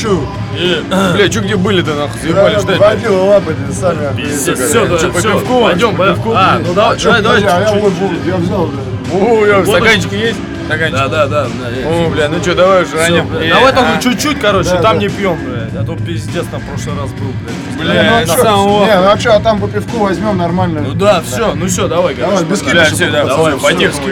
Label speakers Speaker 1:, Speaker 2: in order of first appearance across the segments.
Speaker 1: чё?
Speaker 2: Бля, чё где были-то нахуй? Заебали ждать.
Speaker 1: Водила лапы, сами.
Speaker 3: Все,
Speaker 2: по пивку?
Speaker 3: пойдем, пойдем.
Speaker 2: Ну давай, давай.
Speaker 1: Я взял, бля.
Speaker 2: О, стаканчик есть? Стаканчик.
Speaker 3: Да.
Speaker 2: О, бля, ну чё, давай уже ранее.
Speaker 3: Давай только чуть-чуть, короче,
Speaker 1: Да,
Speaker 3: там
Speaker 1: да.
Speaker 3: не пьем, блядь. А то пиздец там в прошлый раз был, блядь.
Speaker 2: Бля,
Speaker 1: Ну,
Speaker 2: на
Speaker 1: чё?
Speaker 2: самого.
Speaker 1: Не, ну а чё, а там по пивку возьмем нормально.
Speaker 3: Ну да, все, ну все, давай, короче.
Speaker 1: Давай, без
Speaker 2: Бля,
Speaker 1: кипиша.
Speaker 2: все, да,
Speaker 3: Давай,
Speaker 2: по-детски.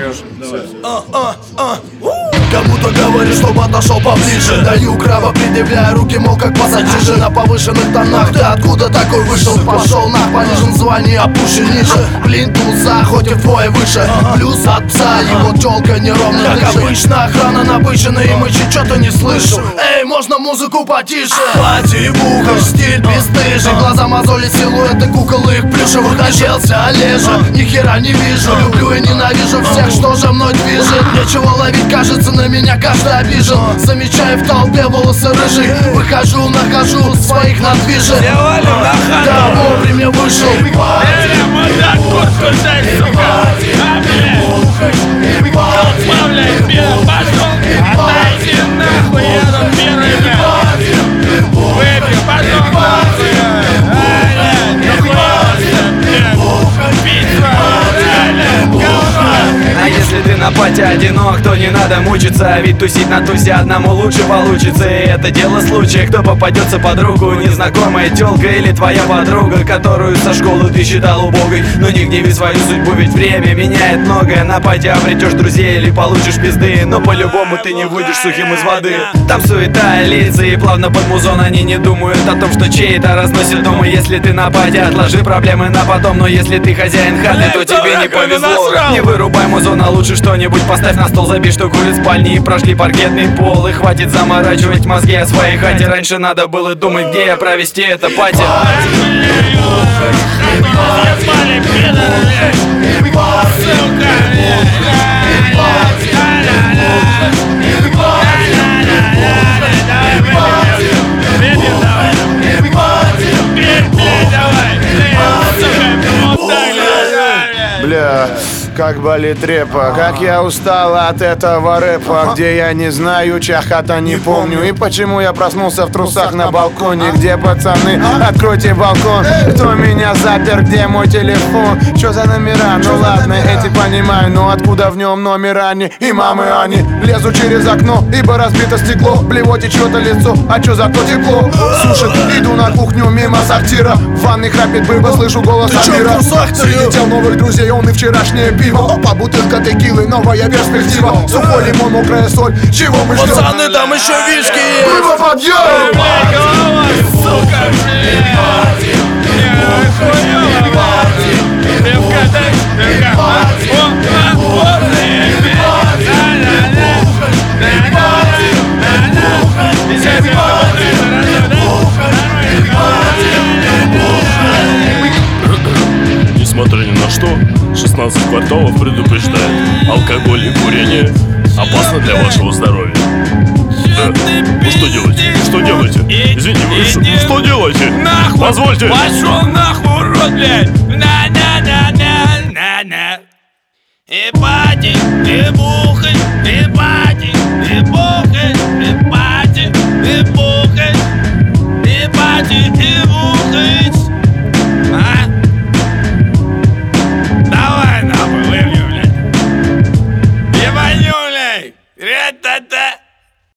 Speaker 4: Кому-то говоришь, чтобы отошел поближе. Даю краво, предъявляя руки, мол, как пассатижи. На повышенных тонах, ты откуда такой вышел? Пошел на понижен звание, опущен ниже. Блин, туза, хоть и вдвое выше. Плюс от пса, его тёлка неровно дышит. Как обычно, охрана напыщена, и мычи, чё-то не слышу. Эй, можно музыку потише? Платье в ухах, стиль бесстыжий. Глаза мозоли, силуэты кукол и их плюшевых. Наелся Олежа, ни хера не вижу. Люблю и ненавижу всех, что же мной движет. Нечего ловить, кажется, на меня каждый обижен. Замечаю в толпе волосы рыжих. Выхожу, нахожу своих на движе. Да, вовремя вышел.
Speaker 5: А если ты на пати одинок, то не надо мучиться. Ведь тусить на тусе одному лучше получится. И это дело случая, кто попадется под руку. Незнакомая тёлка или твоя подруга, которую со школы ты считал убогой. Но не гневи свою судьбу, ведь время меняет многое. На пати обретешь друзей или получишь пизды. Но по-любому ты не выйдешь сухим из воды. Там суета, лица и плавно под музон. Они не думают о том, что чей-то разносит дома. Если ты на пати, отложи проблемы на потом. Но если ты хозяин хаты, то тебе не повезло. Не вырубай музон, а лучше что-нибудь поставь на стол. Забей, что курит в спальне и прошли паркетный пол. И хватит заморачивать мозги о своей хате. Раньше надо было думать, где я провести это пати.
Speaker 1: Бля, как болит репа, как я устал от этого рэпа. Где я не знаю, чья хата не помню. И почему я проснулся в трусах на балконе. Где пацаны, откройте балкон. Кто меня запер, где мой телефон? Чё за номера, ну ладно, эти понимаю. Но откуда в нем номера не и мамы они? Лезу через окно, ибо разбито стекло. Блевоте чьё-то лицо, а чё зато тепло? Сушит, иду на кухню мимо сортира. В ванной храпит быба, слышу голос Амира. Прилетел новых друзей, он и вчерашнее пиво. Опа, бутылка текилы, новая перспектива. Сухой лимон, мокрая соль, чего мы ждем?
Speaker 4: Пацаны, там еще вишки есть.
Speaker 1: Пиво, подъем!
Speaker 3: Несмотря ни на что, 16 кварталов предупреждает: алкоголь и курение опасно для вашего здоровья. Вы что делаете? Что делаете? Извините, вы что делаете?
Speaker 5: Нахуй!
Speaker 3: Позвольте!
Speaker 5: Пошел нахуй, урод, блядь! На-на-на-на-на-на. И пати, и бухай, и пати, и бухай, и пати, и бухай, и пати, и бухай. А? Давай нахуй, выпьем, блядь! Ебаню, блядь! Ре-та-та!